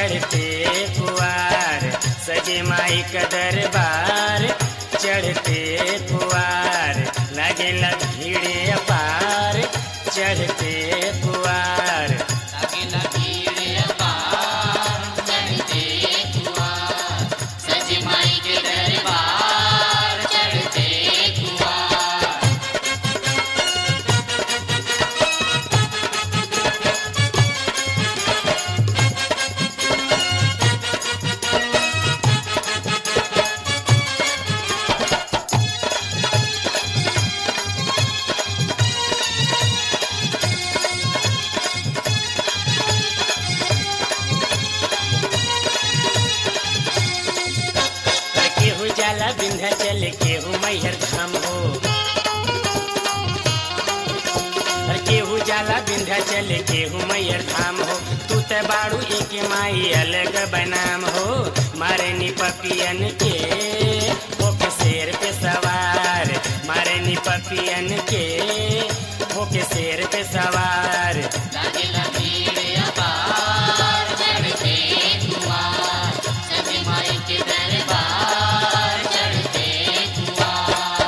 चढ़ते कुवार सजे माई का दरबार चढ़ते कुवार लगेला भीड़े अपार चढ़ते कुवार लगेला भीड़ अपार चढ़ते कुवार सज माई के दरबार चढ़ते कुवार। केहू जाला विंध्याचल केहू मैहर धाम हो और केहू जाला विंध्याचल केहू मैहर धाम हो तू त बाड़ू एक माई अलग बनाम हो मारनी पपियन के होके शेर पे सवार मारनी पपियन के होके शेर पे सवार लगेला भीड़ अपार चढ़ते कुवार सज माई के दरबार चढ़ते कुवार।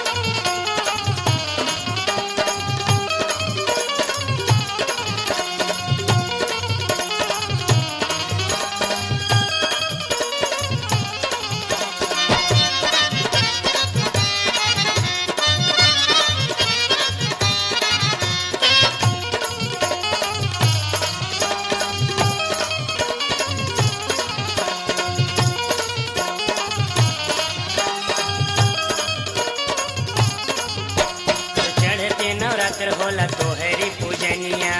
चढ़ते नवरात्र होला तोहरी पूजनिया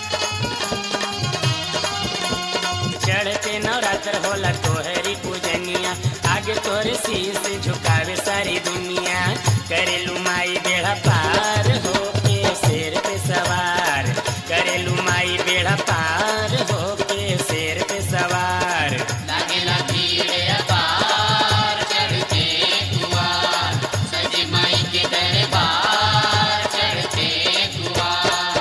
चढ़ते नवरात्र होला तोहरी पूजनिया आगे तोरे शीश झुकावे सारी दुनिया करेलू माई बेड़ा पार हो के शेर पे सवार करेलू माई बेड़ा पार हो के शेर पे सवार लगेला भीड़ अपार चढ़ते कुवार सज माई के दरबार चढ़ते कुवार।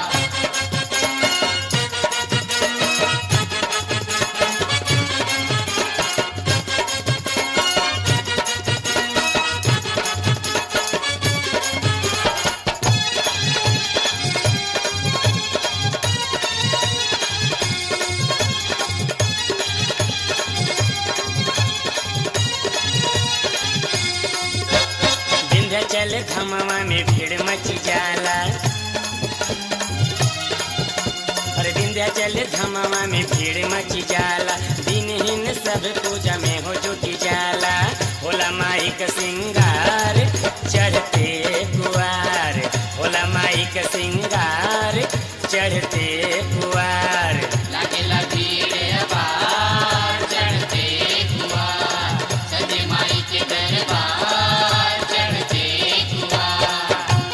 विंध्याचल धमवा में भीड़ मची जाला और विंध्याचल धमवा में भीड़ मची जाला दिनहीन सब पूजा में हो जुटी जाला होला माई का सिंगार चढ़ते कुवार होला माई का सिंगार चढ़ते कुवार लगेला भीड़ अपार चढ़ते कुवार सज माई के दरबार चढ़ते कुवार।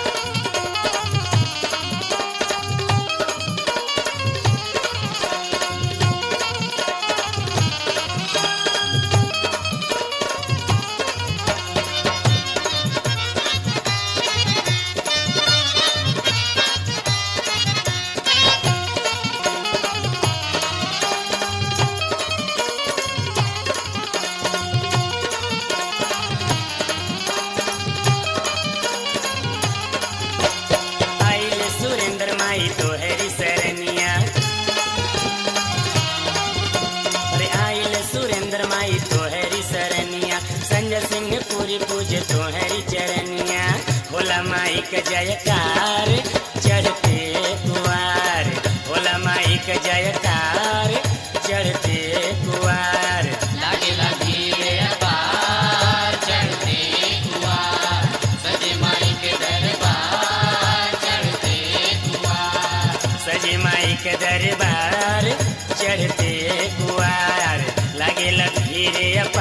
आइले सुरेंद्र माई तोहरी सरनिया अरे आइले सुरेंद्र माई तोहरी सरनिया संजय सिंह पूरी पूजे तोहरी चरनिया होला माई का जयकार चढ़ते कुवार होला माई का जयकार चढ़ते कुवार लगेला भीड़ अपार चढ़ते कुवार सज माई के दरबार चढ़ते कुवार। सजे माई के दरबार चढ़ते कुवार लगेला भीड़